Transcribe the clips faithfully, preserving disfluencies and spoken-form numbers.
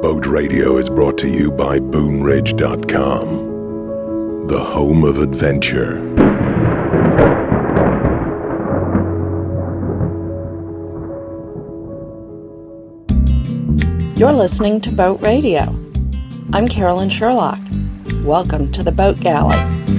Boat Radio is brought to you by Boon Ridge dot com, the home of adventure. You're listening to Boat Radio. I'm Carolyn Sherlock. Welcome to the Boat Galley.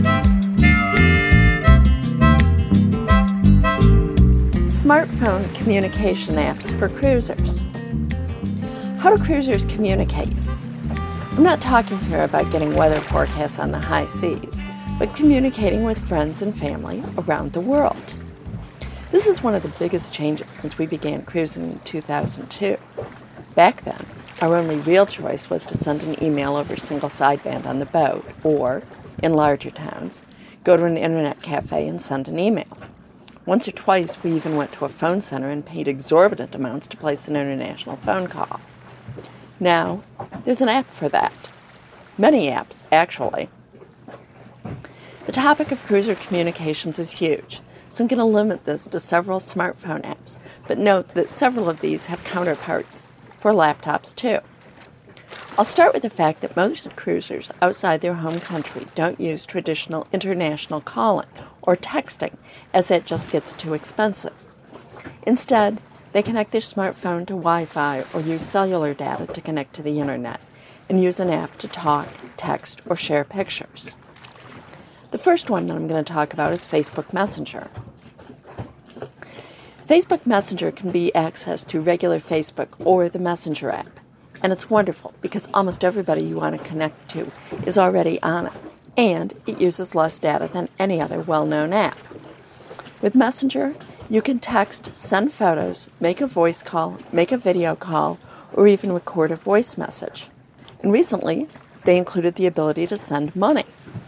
Smartphone communication apps for cruisers. How do cruisers communicate? I'm not talking here about getting weather forecasts on the high seas, but communicating with friends and family around the world. This is one of the biggest changes since we began cruising in two thousand two. Back then, our only real choice was to send an email over single sideband on the boat, or, in larger towns, go to an internet cafe and send an email. Once or twice, we even went to a phone center and paid exorbitant amounts to place an international phone call. Now, there's an app for that. Many apps, actually. The topic of cruiser communications is huge, so I'm going to limit this to several smartphone apps, but note that several of these have counterparts for laptops too. I'll start with the fact that most cruisers outside their home country don't use traditional international calling or texting, as that just gets too expensive. Instead, they connect their smartphone to Wi-Fi or use cellular data to connect to the internet and use an app to talk, text, or share pictures. The first one that I'm going to talk about is Facebook Messenger. Facebook Messenger can be accessed through regular Facebook or the Messenger app, and it's wonderful because almost everybody you want to connect to is already on it, and it uses less data than any other well-known app. With Messenger, you can text, send photos, make a voice call, make a video call, or even record a voice message. And recently, they included the ability to send money.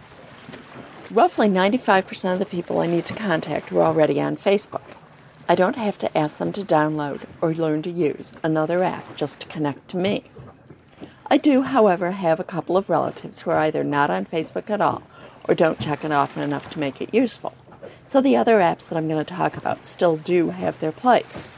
Roughly ninety-five percent of the people I need to contact are already on Facebook. I don't have to ask them to download or learn to use another app just to connect to me. I do, however, have a couple of relatives who are either not on Facebook at all or don't check it often enough to make it useful. So the other apps that I'm going to talk about still do have their place.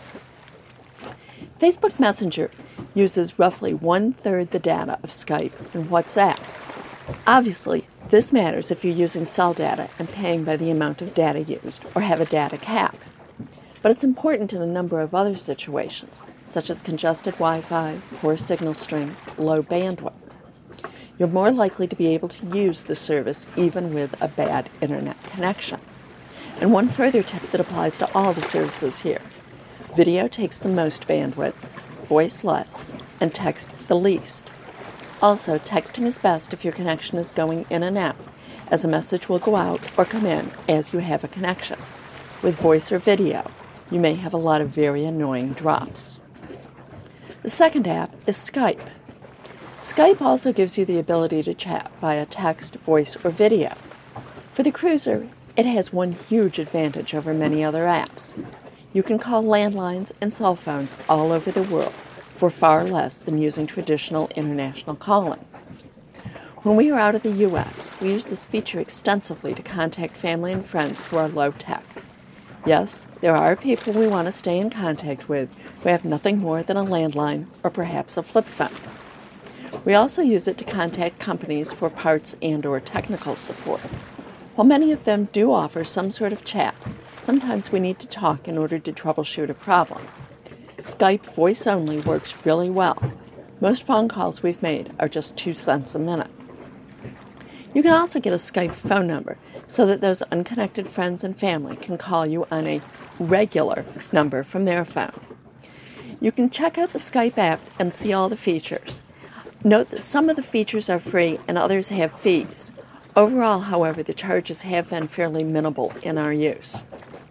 Facebook Messenger uses roughly one-third the data of Skype and WhatsApp. Obviously, this matters if you're using cell data and paying by the amount of data used or have a data cap. But it's important in a number of other situations, such as congested Wi-Fi, poor signal strength, low bandwidth. You're more likely to be able to use the service even with a bad internet connection. And one further tip that applies to all the services here. Video takes the most bandwidth, voice less, and text the least. Also, texting is best if your connection is going in and out, as a message will go out or come in as you have a connection. With voice or video, you may have a lot of very annoying drops. The second app is Skype. Skype also gives you the ability to chat via text, voice, or video. For the cruiser, it has one huge advantage over many other apps. You can call landlines and cell phones all over the world for far less than using traditional international calling. When we are out of the U S, we use this feature extensively to contact family and friends who are low-tech. Yes, there are people we want to stay in contact with who have nothing more than a landline or perhaps a flip phone. We also use it to contact companies for parts and or technical support. While many of them do offer some sort of chat, sometimes we need to talk in order to troubleshoot a problem. Skype voice only works really well. Most phone calls we've made are just two cents a minute. You can also get a Skype phone number so that those unconnected friends and family can call you on a regular number from their phone. You can check out the Skype app and see all the features. Note that some of the features are free and others have fees. Overall, however, the charges have been fairly minimal in our use.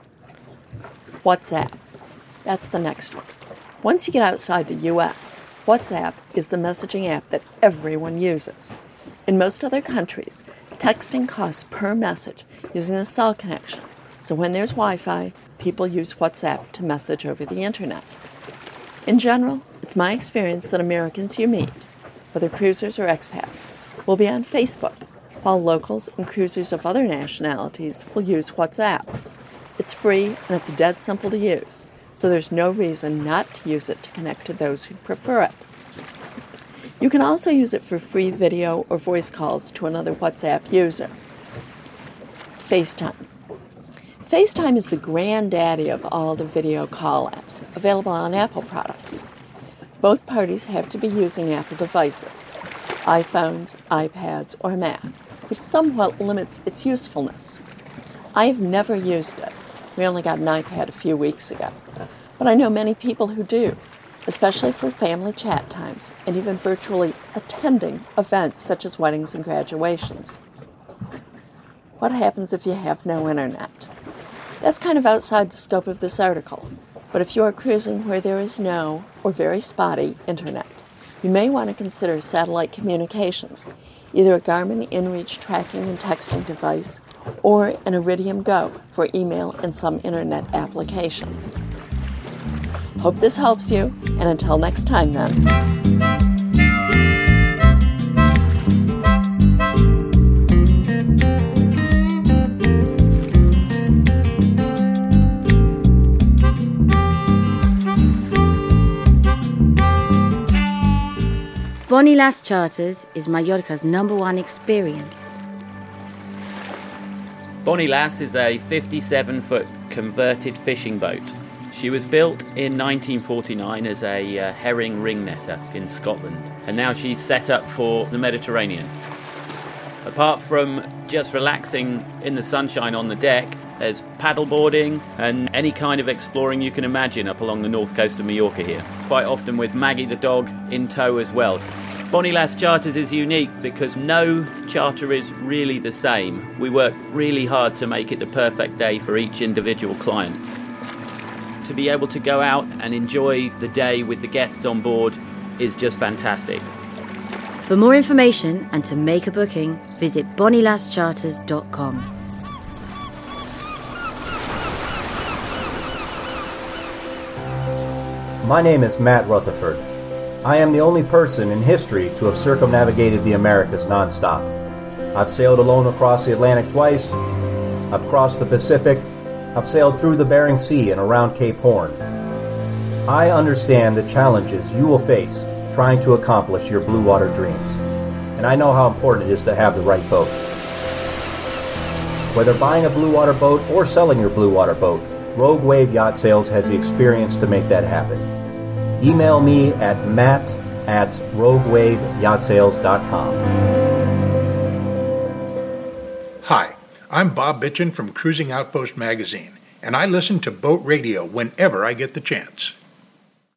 WhatsApp. That's the next one. Once you get outside the U S, WhatsApp is the messaging app that everyone uses. In most other countries, texting costs per message using a cell connection, so when there's Wi-Fi, people use WhatsApp to message over the internet. In general, it's my experience that Americans you meet, whether cruisers or expats, will be on Facebook, while locals and cruisers of other nationalities will use WhatsApp. It's free and it's dead simple to use, so there's no reason not to use it to connect to those who prefer it. You can also use it for free video or voice calls to another WhatsApp user. FaceTime. FaceTime is the granddaddy of all the video call apps available on Apple products. Both parties have to be using Apple devices, iPhones, iPads, or Mac, which somewhat limits its usefulness. I have never used it. We only got an iPad a few weeks ago. But I know many people who do, especially for family chat times and even virtually attending events such as weddings and graduations. What happens if you have no internet? That's kind of outside the scope of this article, but if you are cruising where there is no or very spotty internet, you may want to consider satellite communications, either a Garmin InReach tracking and texting device or an Iridium Go for email and some internet applications. Hope this helps you, and until next time then. Bonnie Lass Charters is Mallorca's number one experience. Bonnie Lass is a fifty-seven foot converted fishing boat. She was built in nineteen forty-nine as a uh, herring ring netter in Scotland, and now she's set up for the Mediterranean. Apart from just relaxing in the sunshine on the deck, there's paddleboarding and any kind of exploring you can imagine up along the north coast of Mallorca here, quite often with Maggie the dog in tow as well. Bonnie Lass Charters is unique because no charter is really the same. We work really hard to make it the perfect day for each individual client. To be able to go out and enjoy the day with the guests on board is just fantastic. For more information and to make a booking, visit bonnie lass charters dot com. My name is Matt Rutherford. I am the only person in history to have circumnavigated the Americas nonstop. I've sailed alone across the Atlantic twice. I've crossed the Pacific. I've sailed through the Bering Sea and around Cape Horn. I understand the challenges you will face trying to accomplish your blue water dreams, and I know how important it is to have the right boat. Whether buying a blue water boat or selling your blue water boat, Rogue Wave Yacht Sales has the experience to make that happen. Email me at matt at rogue wave yacht sales dot com. Hi, I'm Bob Bitchin from Cruising Outpost Magazine, and I listen to Boat Radio whenever I get the chance.